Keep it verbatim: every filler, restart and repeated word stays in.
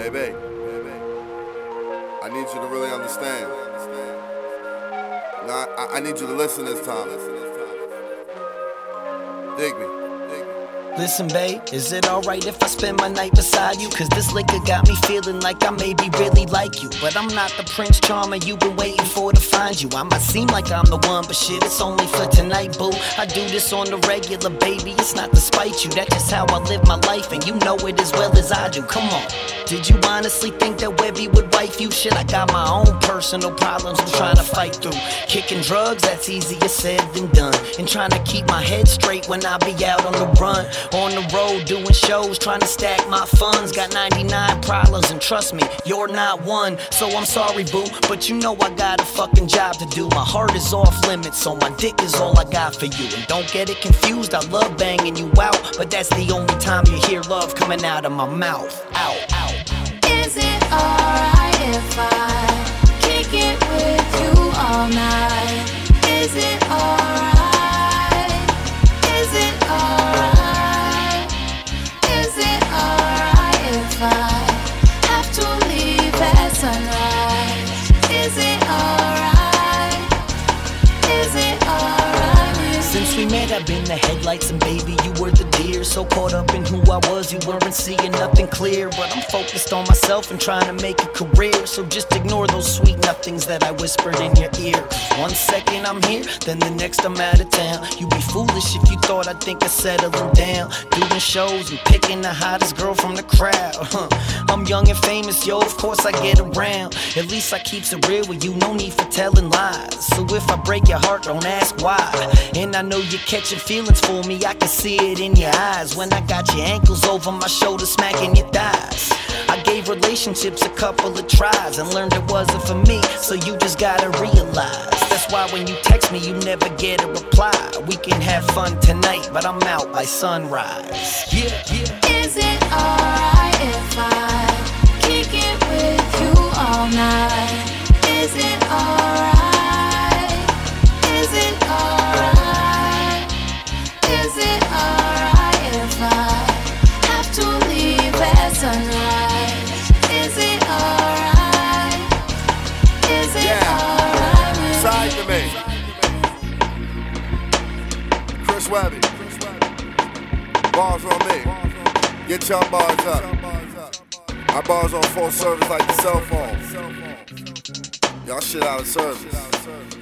Baby, I need you to really understand. Now, I, I need you to listen this time. Dig me. Listen, babe, is it alright if I spend my night beside you? Cause this liquor got me feeling like I maybe really like you. But I'm not the Prince Charmer you've been waiting for to find you. I might seem like I'm the one, but shit, it's only for tonight, boo. I do this on the regular, baby, it's not to spite you. That's just how I live my life, and you know it as well as I do. Come on. Did you honestly think that Webby would wife you? Shit, I got my own personal problems I'm trying to fight through. Kicking drugs, that's easier said than done. And trying to keep my head straight when I be out on the run. On the road, doing shows, trying to stack my funds. Got ninety-nine problems, and trust me, you're not one. So I'm sorry, boo, but you know I got a fucking job to do. My heart is off limits, so my dick is all I got for you. And don't get it confused, I love banging you out, but that's the only time you hear love coming out of my mouth. Out, out. Is it alright if I kick it with you all night? Is it alright? Is it alright? Is it alright if I have to leave at sunrise? Is it alright? Is it alright? Since we met, I've been the headlights, and baby, you were the deer. So caught up in who I was, you weren't seeing nothing clear. But I'm focused on myself and trying to make a career. So just ignore those sweet nothings that I whispered in your ear. One second I'm here, then the next I'm out of town. You'd be foolish if you thought I'd think of settling down, doing shows and picking the hottest girl from the crowd. Huh. I'm young and famous, yo, of course I get around. At least I keeps it real with you, no need for telling lies. So if I break your heart, don't ask why. And I know you're catching feelings for me, I can see it in your eyes. When I got your ankles over my shoulder, smacking your thighs. I gave relationships a couple of tries and learned it wasn't for me, so you just gotta realize. That's why when you text me, you never get a reply. We can have fun tonight, but I'm out by sunrise. Yeah, yeah. Is it alright if I kick it with you all night? Is it alright? Is it alright? Is it alright if I have to leave at sunrise? Is it alright? Is it Yeah. alright? Side to me. Chris Webby. Bars on me. Get your bars up. My bars on full service like the cell phone. Y'all shit out of service.